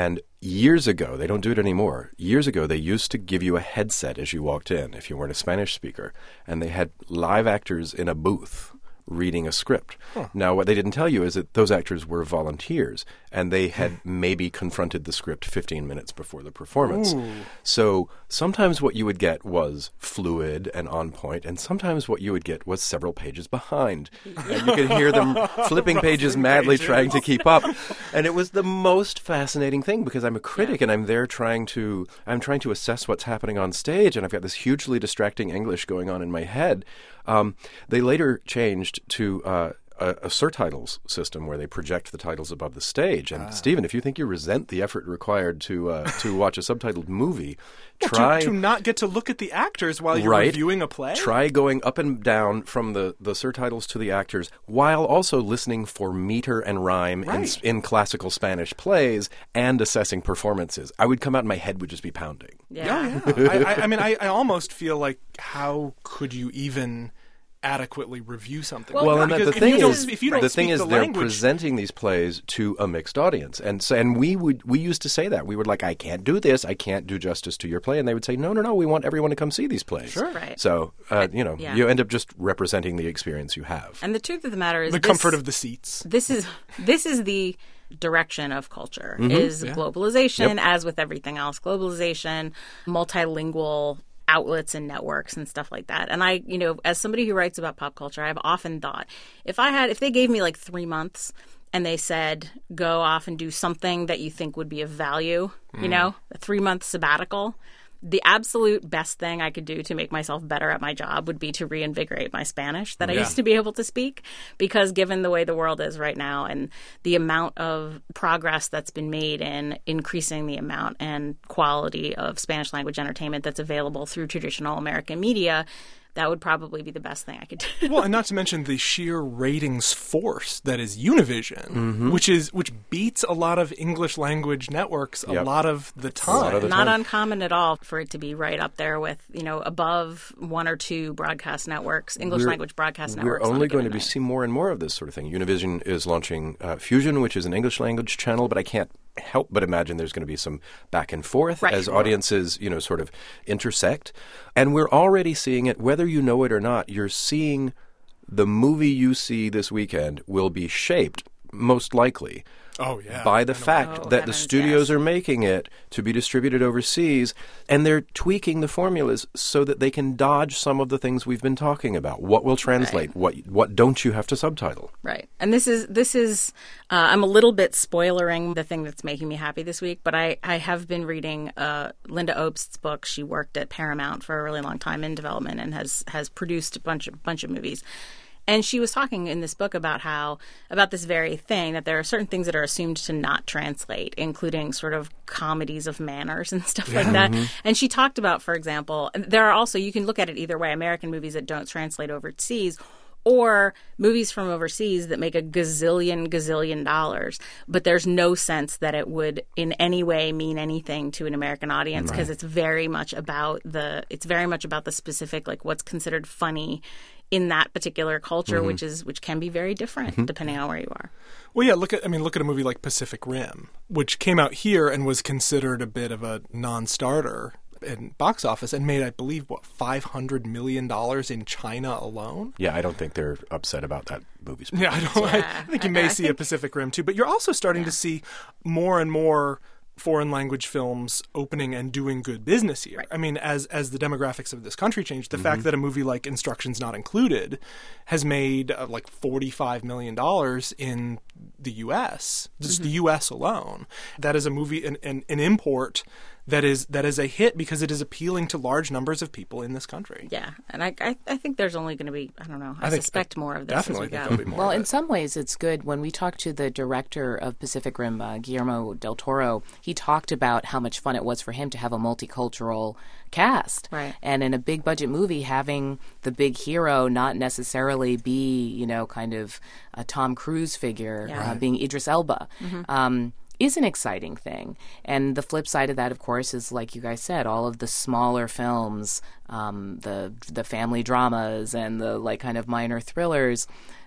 years ago, they don't do it anymore. Years ago, they used to give you a headset as you walked in if you weren't a Spanish speaker, and they had live actors in a booth reading a script. Huh. Now, what they didn't tell you is that those actors were volunteers, and they had maybe confronted the script fifteen minutes before the performance. Ooh. So sometimes what you would get was fluid and on point, and sometimes what you would get was several pages behind. And you could hear them flipping pages madly pages. trying to keep up. And it was the most fascinating thing, because I'm a critic yeah. and I'm there trying to I'm trying to assess what's happening on stage, and I've got this hugely distracting English going on in my head. Um, they later changed to uh, a, a surtitles system where they project the titles above the stage. And, ah. Stephen, if you think you resent the effort required to uh, to watch a subtitled movie, well, try... To, to not get to look at the actors while you're right, reviewing a play? Try going up and down from the, the surtitles to the actors while also listening for meter and rhyme right. in, in classical Spanish plays and assessing performances. I would come out and my head would just be pounding. Yeah, yeah. yeah. I, I, I mean, I, I almost feel like, how could you even adequately review something? Well, well and the thing is, if you don't the thing is, the they're language, presenting these plays to a mixed audience, and so, and we would we used to say that we were like, I can't do this, I can't do justice to your play, and they would say, no, no, no, we want everyone to come see these plays. Sure, right. So uh, you know, yeah. you end up just representing the experience you have, and the truth of the matter is, the this, comfort of the seats. This is this is the direction of culture mm-hmm. is yeah. globalization, yep. as with everything else, globalization, multilingual outlets and networks and stuff like that. And I, you know, as somebody who writes about pop culture, I've often thought, if I had, if they gave me like three months and they said, go off and do something that you think would be of value, mm. you know, a three month sabbatical, the absolute best thing I could do to make myself better at my job would be to reinvigorate my Spanish that I yeah. used to be able to speak, because given the way the world is right now and the amount of progress that's been made in increasing the amount and quality of Spanish language entertainment that's available through traditional American media, that would probably be the best thing I could do. Well, and not to mention the sheer ratings force that is Univision, mm-hmm. which is which beats a lot of English language networks yep. a lot of the time. Lot of the not time. uncommon at all for it to be right up there with, you know, above one or two broadcast networks, English we're, language broadcast networks. We're only on going to be night. seeing more and more of this sort of thing. Univision is launching uh, Fusion, which is an English language channel, but I can't help but imagine there's going to be some back and forth right. as audiences, you know, sort of intersect. And we're already seeing it, whether you know it or not. You're seeing the movie you see this weekend will be shaped, most likely, oh, yeah. by the fact oh, that heavens, the studios yes. are making it to be distributed overseas, and they're tweaking the formulas so that they can dodge some of the things we've been talking about. What will translate? Right. What what don't you have to subtitle? Right. And this is, this is uh, I'm a little bit spoilering the thing that's making me happy this week, but I, I have been reading uh, Linda Obst's book. She worked at Paramount for a really long time in development and has, has produced a bunch of, bunch of movies. And she was talking in this book about how, about this very thing, that there are certain things that are assumed to not translate, including sort of comedies of manners and stuff yeah. like that. Mm-hmm. And she talked about, for example, there are also, you can look at it either way, American movies that don't translate overseas, or movies from overseas that make a gazillion, gazillion dollars, but there's no sense that it would in any way mean anything to an American audience, because right. it's very much about the, it's very much about the specific, like what's considered funny in that particular culture, mm-hmm. which is which can be very different mm-hmm. depending on where you are. Well, yeah, look at I mean, look at a movie like Pacific Rim, which came out here and was considered a bit of a non-starter in box office and made, I believe, what, five hundred million dollars in China alone? Yeah, I don't think they're upset about that movie's Yeah, I don't. Yeah. I, I think you may I, I see think... a Pacific Rim too, but you're also starting yeah. to see more and more foreign language films opening and doing good business here. Right. I mean, as as the demographics of this country change, the mm-hmm. fact that a movie like Instructions Not Included has made uh, like forty-five million dollars in the U S, just mm-hmm. the U S alone. That is a movie, an, an, an import that is that is a hit because it is appealing to large numbers of people in this country. Yeah, and I I, I think there's only going to be, I don't know, I, I think, suspect more of this definitely as we think go. there'll be more Well, of in it. some ways it's good. When we talked to the director of Pacific Rim, uh, Guillermo del Toro, he talked about how much fun it was for him to have a multicultural cast. Right. And in a big budget movie, having the big hero not necessarily be, you know, kind of a Tom Cruise figure, Yeah. uh, Right. being Idris Elba. Mm-hmm. Um, is an exciting thing. And the flip side of that, of course, is, like you guys said, all of the smaller films, um, the the family dramas and the, like, kind of minor thrillers.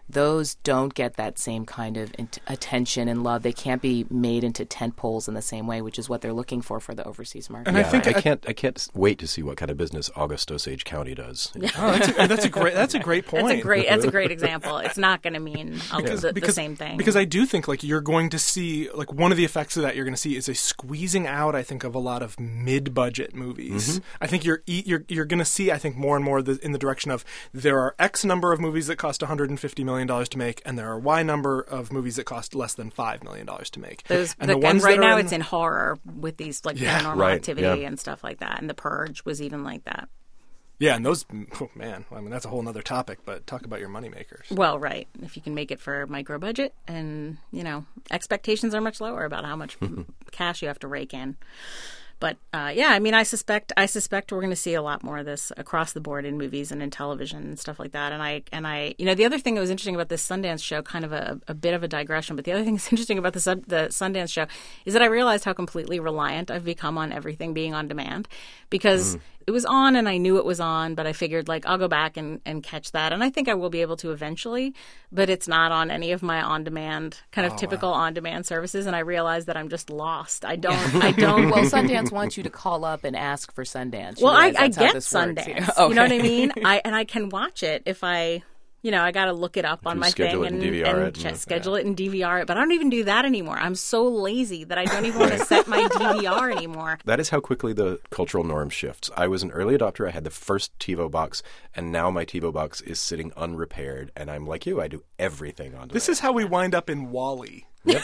those don't get that same kind of int- attention and love. They can't be made into tent poles in the same way, which is what they're looking for for the overseas market. And yeah, I think I, I- can't I can't wait to see what kind of business August Osage County does. Oh, that's a, that's a great that's a great point. That's a great that's a great example. It's not going to mean I'll do the, the because, same thing. Because I do think like you're going to see like one of the effects of that you're going to see is a squeezing out, I think, of a lot of mid-budget movies. I think you're e- you're you're going to see, I think, more and more the, in the direction of there are X number of movies that cost one hundred fifty million dollars to make, and there are Y number of movies that cost less than five million dollars to make. Those, and the, the ones and right that are now in- it's in horror with these like Yeah, paranormal right, activity yeah. and stuff like that. And The Purge was even like that. Yeah, and those, oh man, I mean, that's a whole other topic, but talk about your moneymakers. Well, right. If you can make it for micro budget and, you know, expectations are much lower about how much cash you have to rake in. But uh, yeah, I mean, I suspect I suspect we're going to see a lot more of this across the board in movies and in television and stuff like that. And I and I, you know, the other thing that was interesting about this Sundance show, kind of a, a bit of a digression, but the other thing that's interesting about the Sun- the Sundance show is that I realized how completely reliant I've become on everything being on demand, because mm. it was on and I knew it was on, but I figured like I'll go back and, and catch that, and I think I will be able to eventually. But it's not on any of my on demand kind of Oh, typical wow. on demand services, and I realized that I'm just lost. I don't. I don't. Well, Sundance wants you to call up and ask for Sundance. You Well, I, realize I that's how get this works, Sundance. you You, know? know? Okay. what I mean? I and I can watch it if I, you know, I got to look it up on you my schedule thing it and and, D V R and it, ch- and- schedule it and D V R it. But I don't even do that anymore. I'm so lazy that I don't even want to set my D V R anymore. That is how quickly the cultural norm shifts. I was an early adopter. I had the first TiVo box, and now my TiVo box is sitting unrepaired, and I'm like you. I do everything on This demand. is how we wind up in WALL-E. Yep.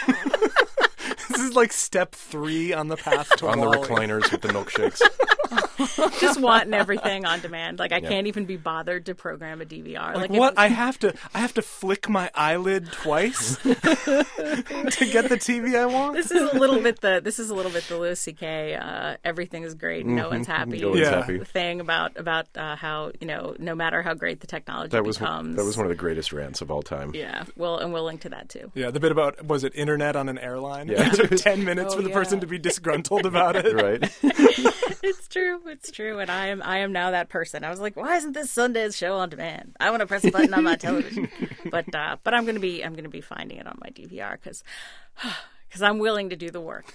This is like step three on the path to on the WALL-E. recliners with the milkshakes. Just wanting everything on demand. Like I Yeah. can't even be bothered to program a D V R. Like, Like, what? if- I have to I have to flick my eyelid twice to get the T V I want? This is a little bit the this is a little bit the Louis C K. Uh, everything is great, and no one's happy. No one's Yeah. happy. Thing about about uh, how, you know, no matter how great the technology That was becomes. that was one of the greatest rants of all time. Yeah, well, and we'll link to that too. Yeah, the bit about, was it internet on an airline? Yeah. It took ten minutes Oh, for the yeah. person to be disgruntled about it. Right? It's true. It's true. And I am I am now that person. I was like, why isn't this Sundance show on demand? I want to press a button on my television. But uh, but I'm gonna be I'm gonna be finding it on my D V R because because I'm willing to do the work.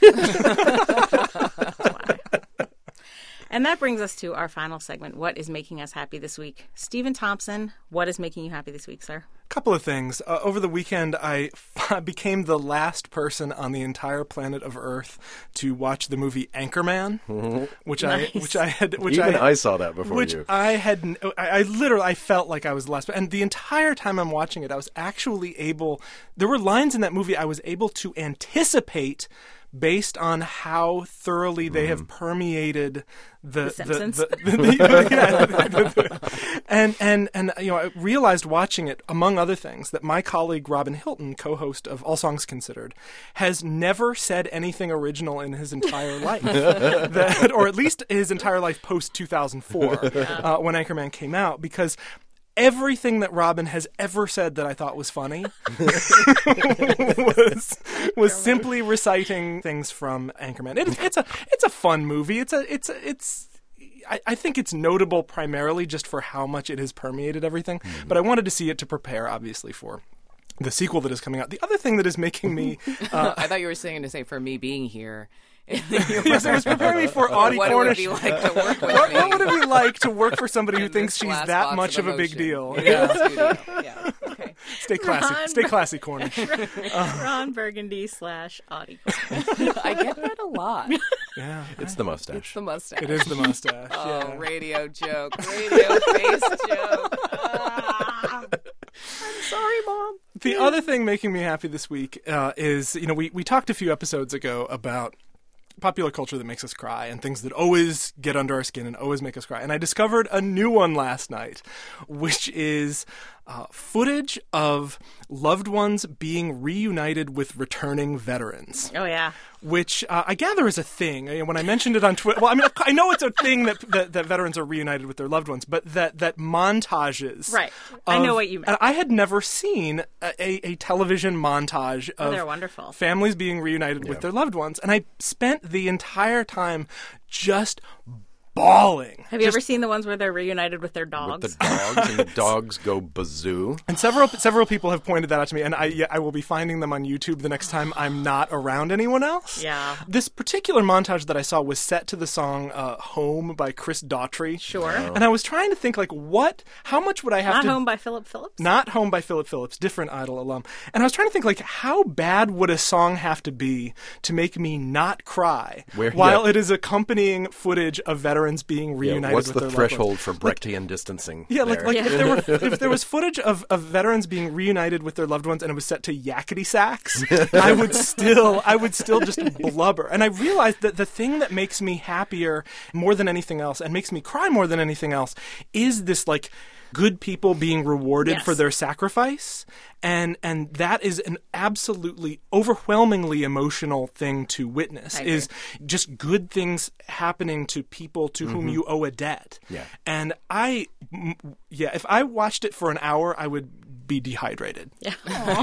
That's why. And that brings us to our final segment. What is making us happy this week? Stephen Thompson, what is making you happy this week, sir? Couple of things. Uh, over the weekend, I f- became the last person on the entire planet of Earth to watch the movie Anchorman, which Nice. I which I had which Even I, I saw that before which you. I had n- I, I literally I felt like I was the last. And the entire time I'm watching it, I was actually able. There were lines in that movie I was able to anticipate, based on how thoroughly they have permeated the The Simpsons? the, the, the- yeah, the- the- and and and you know, I realized watching it, among other things, that my colleague Robin Hilton, co-host of All Songs Considered, has never said anything original in his entire life, that, or at least his entire life post two thousand four, uh, when Anchorman came out, because everything that Robin has ever said that I thought was funny was was simply reciting things from Anchorman. It, it's a it's a fun movie. It's a it's a, it's. I, I think it's notable primarily just for how much it has permeated everything. Mm-hmm. But I wanted to see it to prepare, obviously, for the sequel that is coming out. The other thing that is making me uh, I thought you were saying to say for me being here. yes, it was preparing me for Audie what it Cornish. would be like to work with What, me. what would it be like to work for somebody who in thinks this she's glass that box much of a big emotion deal? in Yeah. the studio. Yeah. Okay. Stay classy. Ron- Stay classy, Cornish. Ron Burgundy slash Audie. I get that a lot. Yeah, It's the mustache. It's the mustache. it is the mustache. Oh, yeah. radio joke. Radio face joke. Ah. Sorry, Mom. The other thing making me happy this week uh, is, you know, we, we talked a few episodes ago about popular culture that makes us cry and things that always get under our skin and always make us cry. And I discovered a new one last night, which is uh, footage of loved ones being reunited with returning veterans. Oh, yeah. Which uh, I gather is a thing. I mean, when I mentioned it on Twitter, well, I mean, I know it's a thing that, that that veterans are reunited with their loved ones, but that that montages, Right. I know of- what you meant. and I had never seen a, a, a television montage of Oh, they're wonderful. families being reunited with their loved ones, and I spent the entire time just bawling. Have you ever seen the ones where they're reunited with their dogs? With the dogs, and the dogs go bazoo. And several several people have pointed that out to me, and I yeah, I will be finding them on YouTube the next time I'm not around anyone else. Yeah. This particular montage that I saw was set to the song uh, "Home" by Chris Daughtry. Sure. And I was trying to think, like, what? How much would I have Not to? Home by Philip Phillips? Not Home by Philip Phillips, different Idol alum. And I was trying to think, like, how bad would a song have to be to make me not cry Where- while yeah. it is accompanying footage of veterans being reunited Yeah, what's with the their loved threshold ones? for Brechtian distancing? Yeah, like, there? like if there were if there was footage of, of veterans being reunited with their loved ones and it was set to yakety sax, I would still I would still just blubber. And I realized that the thing that makes me happier more than anything else and makes me cry more than anything else is this, like, good people being rewarded Yes. for their sacrifice. And and that is an absolutely overwhelmingly emotional thing to witness, I agree. is just good things happening to people to whom you owe a debt. Yeah. And I, m- yeah, if I watched it for an hour, I would be dehydrated. Yeah.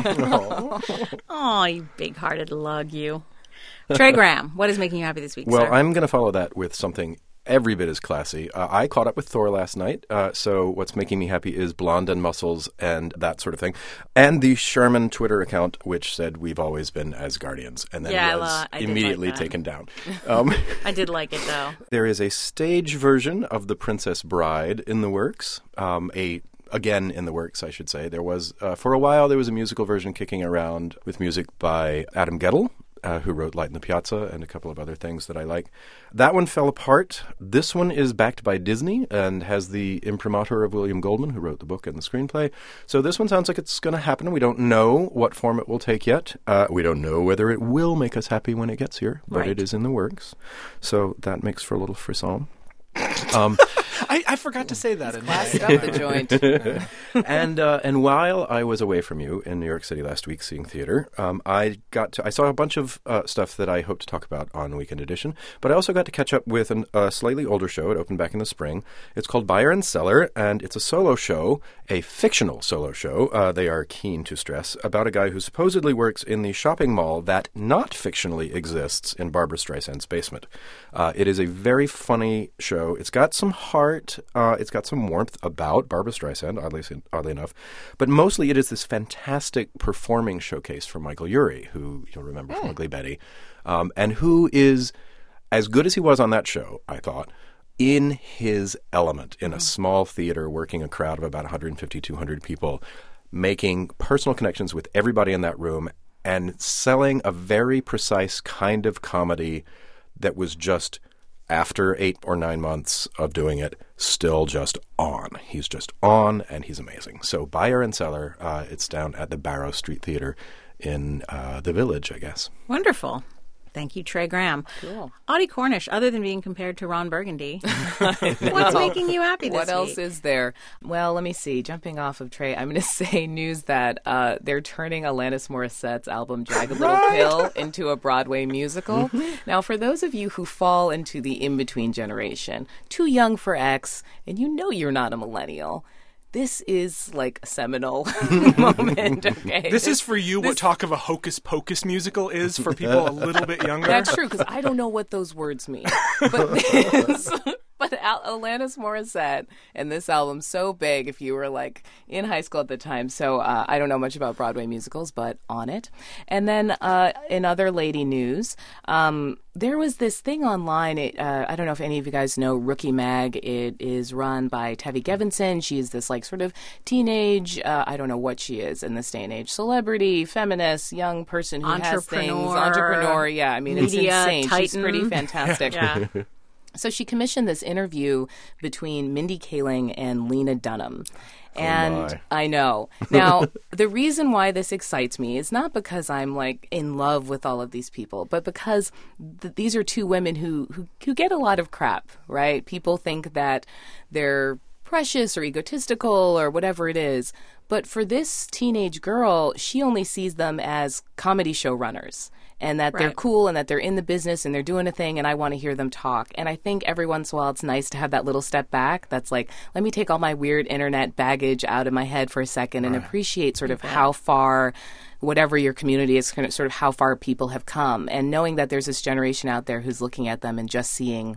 Oh, you big-hearted lug, you. Trey Graham, what is making you happy this week, Well, sir? I'm going to follow that with something every bit as classy. Uh, I caught up with Thor last night, uh, so what's making me happy is Blonde and Muscles and that sort of thing. And the Sherman Twitter account, which said we've always been Asgardians, and then Yeah, I was lo- I did like immediately that. taken down. Um, I did like it, though. there is a stage version of The Princess Bride in the works, um, a again in the works, I should say. There was, uh, for a while, there was a musical version kicking around with music by Adam Gettle, uh, who wrote Light in the Piazza and a couple of other things that I like. That one fell apart. This one is backed by Disney and has the imprimatur of William Goldman, who wrote the book and the screenplay. So this one sounds like it's going to happen. We don't know what form it will take yet. Uh, we don't know whether it will make us happy when it gets here, but Right. it is in the works. So that makes for a little frisson. Um, I, I forgot to say that. In Classed my, up the joint. and uh, and while I was away from you in New York City last week seeing theater, um, I got to, I saw a bunch of uh, stuff that I hope to talk about on Weekend Edition. But I also got to catch up with an, a slightly older show. It opened back in the spring. It's called Buyer and Seller, and it's a solo show, a fictional solo show. Uh, they are keen to stress about a guy who supposedly works in the shopping mall that not fictionally exists in Barbra Streisand's basement. Uh, it is a very funny show. It's got some heart. Uh, it's got some warmth about Barbra Streisand, oddly, oddly enough. But mostly it is this fantastic performing showcase for Michael Urie, who you'll remember from Ugly Betty, um, and who is, as good as he was on that show, I thought, in his element, in a small theater, working a crowd of about one hundred fifty, two hundred people, making personal connections with everybody in that room, and selling a very precise kind of comedy that was just, after eight or nine months of doing it, still just on. He's just on, and he's amazing. So Buyer and Seller, uh, it's down at the Barrow Street Theater in uh, the Village, I guess. Wonderful. Thank you, Trey Graham. Cool. Audie Cornish, other than being compared to Ron Burgundy, what's making you happy this What else week? is there? Well, let me see. Jumping off of Trey, I'm going to say news that uh, they're turning Alanis Morissette's album Jagged Little Pill into a Broadway musical. Now, for those of you who fall into the in-between generation, too young for X, and you know you're not a millennial, this is like a seminal moment, okay? This is for you what Talk of a Hocus Pocus musical is for people a little bit younger. That's true, because I don't know what those words mean. But this, but Al- Alanis Morissette and this album so big if you were like in high school at the time. So uh, I don't know much about Broadway musicals, but on it. And then uh, in other lady news, um, there was this thing online. It, uh, I don't know if any of you guys know Rookie Mag. It is run by Tavi Gevinson. She is this like sort of teenage, uh, I don't know what she is in this day and age, celebrity, feminist, young person who has things. Entrepreneur. Entrepreneur, yeah. I mean, it's Media insane. She's titan. pretty fantastic. Yeah. So she commissioned this interview between Mindy Kaling and Lena Dunham. And my. I know. Now, the reason why this excites me is not because I'm like in love with all of these people, but because th- these are two women who, who who get a lot of crap, right? People think that they're precious or egotistical or whatever it is. But for this teenage girl, she only sees them as comedy show runners. And that they're Right. cool and that they're in the business and they're doing a thing and I want to hear them talk. And I think every once in a while it's nice to have that little step back that's like, let me take all my weird internet baggage out of my head for a second and appreciate sort of how far, whatever your community is, kind of sort of how far people have come. And knowing that there's this generation out there who's looking at them and just seeing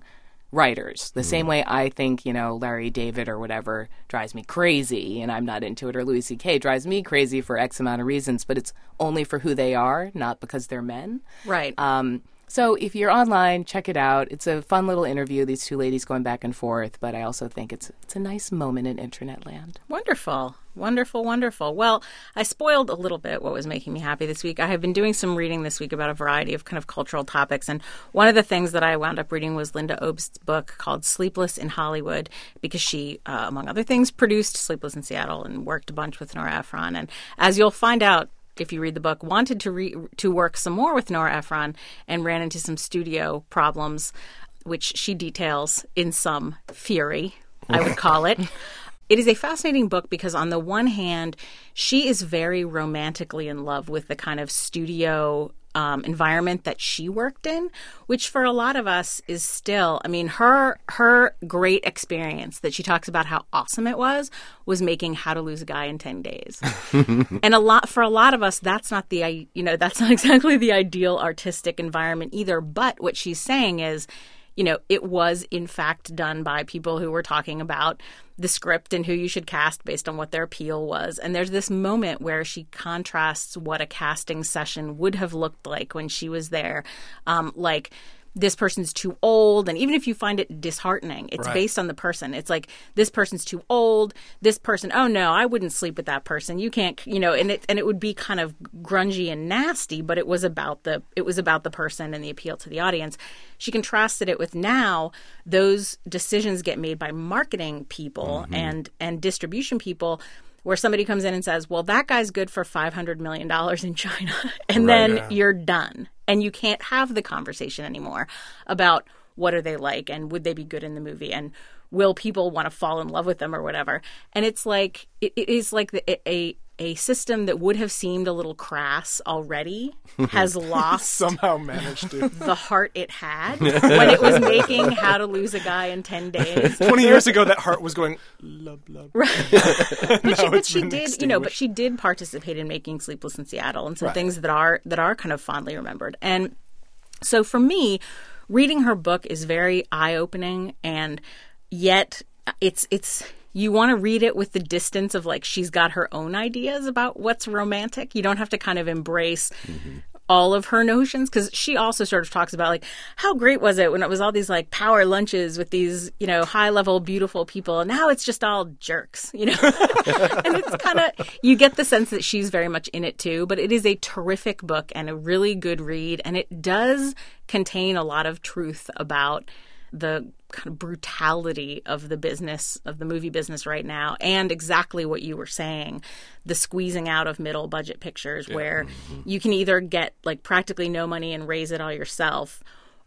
writers. The same way I think, you know, Larry David or whatever drives me crazy and I'm not into it, or Louis C K drives me crazy for X amount of reasons, but it's only for who they are, not because they're men. Right. Um, so if you're online, check it out. It's a fun little interview, these two ladies going back and forth, but I also think it's it's a nice moment in internet land. Wonderful. Wonderful, wonderful. Well, I spoiled a little bit what was making me happy this week. I have been doing some reading this week about a variety of kind of cultural topics, and one of the things that I wound up reading was Linda Obst's book called Sleepless in Hollywood, because she, uh, among other things, produced Sleepless in Seattle and worked a bunch with Nora Ephron. And as you'll find out if you read the book, wanted to re- to work some more with Nora Ephron and ran into some studio problems, which she details in some fury, I would call it. It is a fascinating book because on the one hand, she is very romantically in love with the kind of studio um, environment that she worked in, which for a lot of us is still, I mean, her her great experience that she talks about how awesome it was, was making How to Lose a Guy in ten days. And a lot for a lot of us, that's not the, you know, that's not exactly the ideal artistic environment either. But what she's saying is, you know, it was in fact done by people who were talking about the script and who you should cast based on what their appeal was. And there's this moment where she contrasts what a casting session would have looked like when she was there. Um, like, this person's too old. And even if you find it disheartening, it's Right. based on the person. It's like, this person's too old. This person, oh no, I wouldn't sleep with that person. You can't, you know, and it and it would be kind of grungy and nasty, but it was about the it was about the person and the appeal to the audience. She contrasted it with now, those decisions get made by marketing people Mm-hmm. and and distribution people, where somebody comes in and says, well, that guy's good for five hundred million dollars in China. And Right. then Yeah. you're done. And you can't have the conversation anymore about what are they like and would they be good in the movie and will people want to fall in love with them or whatever. And it's like, it, it is like the, a, a system that would have seemed a little crass already has lost Somehow managed to. the heart it had when it was making How to Lose a Guy in ten days. twenty years ago, that heart was going, love, love. But she, but it's she been did, you know, but extinguished. she did participate in making Sleepless in Seattle and some Right. things that are that are kind of fondly remembered. And so for me, reading her book is very eye-opening, and yet it's it's you want to read it with the distance of like she's got her own ideas about what's romantic. You don't have to kind of embrace Mm-hmm. all of her notions, because she also sort of talks about like how great was it when it was all these like power lunches with these, you know, high level beautiful people, and now it's just all jerks, you know. And it's kind of, you get the sense that she's very much in it too. But it is a terrific book and a really good read, and it does contain a lot of truth about the kind of brutality of the business, of the movie business right now, and exactly what you were saying, the squeezing out of middle budget pictures where you can either get like practically no money and raise it all yourself,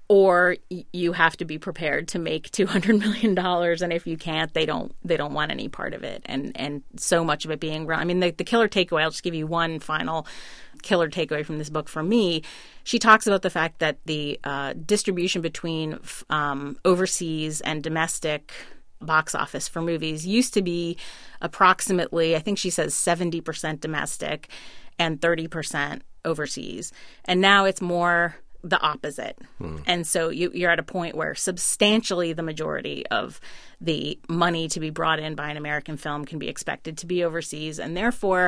or y- you have to be prepared to make two hundred million dollars, and if you can't, they don't they don't want any part of it. And and so much of it being run. I mean, the, the killer takeaway, I'll just give you one final killer takeaway from this book for me. She talks about the fact that the uh, distribution between um, overseas and domestic box office for movies used to be approximately, I think she says seventy percent domestic and thirty percent overseas. And now it's more the opposite. Hmm. And so you, you're at a point where substantially the majority of the money to be brought in by an American film can be expected to be overseas, and therefore,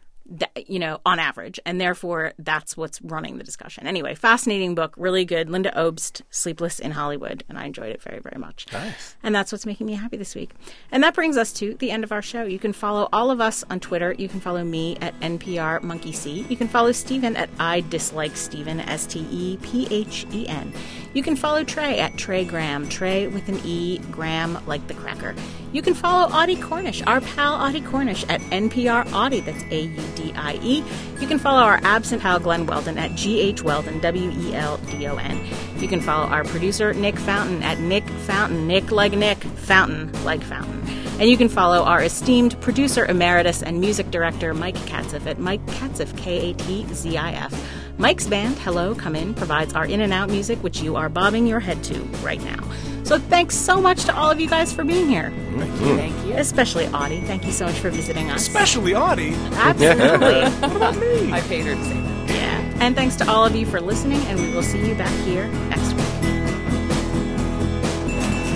th- you know, on average, and therefore that's what's running the discussion. Anyway, fascinating book, really good. Linda Obst, Sleepless in Hollywood, and I enjoyed it very, very much. Nice. And that's what's making me happy this week. And that brings us to the end of our show. You can follow all of us on Twitter. You can follow me at N P R Monkey C. You can follow Stephen at I Dislike Stephen, S T E P H E N. You can follow Trey at Trey Graham, Trey with an E, Graham like the cracker. You can follow Audie Cornish, our pal Audie Cornish, at N P R Audie, that's A U D I E. You can follow our absent pal Glenn Weldon at G H Weldon, W E L D O N. You can follow our producer Nick Fountain at Nick Fountain, Nick like Nick, Fountain like Fountain. And you can follow our esteemed producer emeritus and music director Mike Katzif at Mike Katzif, K A T Z I F. Mike's band, Hello, Come In, provides our in and out music, which you are bobbing your head to right now. So thanks so much to all of you guys for being here. Thank you. Thank you. Especially Audie. Thank you so much for visiting us. Especially Audie. Absolutely. What about me? I paid her to say that. Yeah. And thanks to all of you for listening, and we will see you back here next week.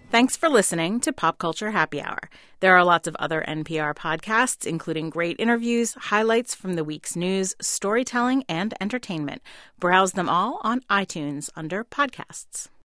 Thanks for listening to Pop Culture Happy Hour. There are lots of other N P R podcasts, including great interviews, highlights from the week's news, storytelling, and entertainment. Browse them all on iTunes under podcasts.